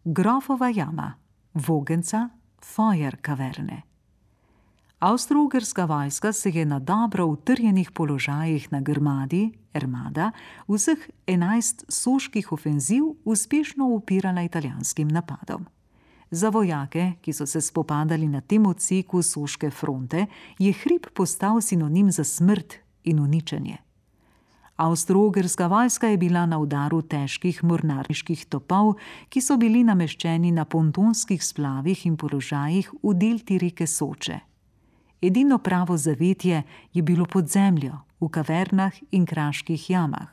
Grofova jama, Vogenca, Feuerkaverne. Avstro-Ogrska vojska se je na dobro utrjenih položajih na Grmadi, Ermada, vseh 11 soških ofenziv uspešno upirala italijanskim napadom. Za vojake, ki so se spopadali na tem odseku soške fronte, je hrib postal sinonim za smrt in uničenje. Avstro-Ogrska vojska je bila na udaru težkih mornariških topov, ki so bili nameščeni na pontonskih splavih in položajih v delti reke Soče. Edino pravo zavetje je bilo pod zemljo, v kavernah in kraških jamah.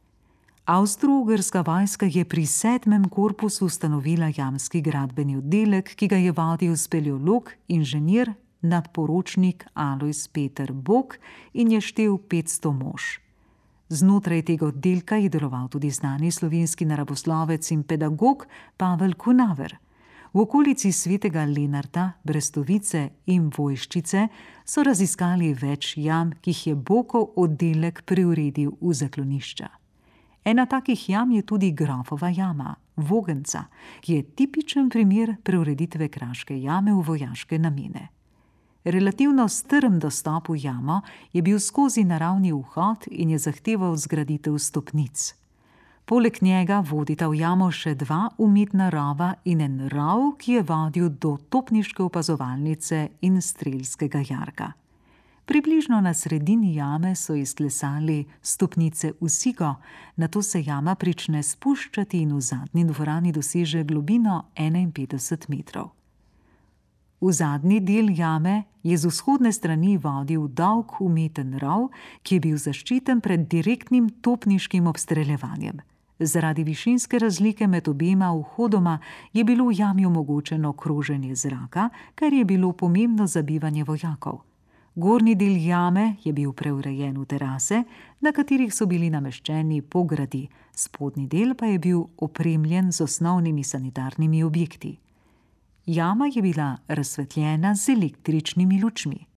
Avstro-Ogrska vojska je pri 7. korpusu ustanovila jamski gradbeni oddelek, ki ga je vodil speleolog, inženir, nadporočnik Alojz Peter Bok in je štel 500 mož. Znotraj tega oddelka je deloval tudi znani slovenski naravoslovec in pedagog Pavel Kunaver. V okolici Svetega Lenarta, Brestovice in Vojščice so raziskali več jam, ki jih je Bokov oddelek preuredil v zaklonišča. Ena takih jam je tudi Grofova jama, Vogenca, ki je tipičen primer preureditve kraške jame v vojaške namene. Relativno strm dostop v jamo je bil skozi naravni vhod in je zahteval zgraditev stopnic. Poleg njega vodita v jamo še 2 umetna rova in en rov, ki je vodil do topniške opazovalnice in strelskega jarka. Približno na sredini jame so izklesali stopnice v sigo, nato se jama prične spuščati in v zadnji dvorani doseže globino 51 metrov. V zadnji del jame je z vzhodne strani vodil dolg umeten rov, ki je bil zaščiten pred direktnim topniškim obstreljevanjem. Zaradi višinske razlike med obema vhodoma je bilo v jami omogočeno kroženje zraka, kar je bilo pomembno za bivanje vojakov. Gornji del jame je bil preurejen v terase, na katerih so bili nameščeni pogradi, spodnji del pa je bil opremljen z osnovnimi sanitarnimi objekti. Jama je bila razsvetljena z električnimi lučmi.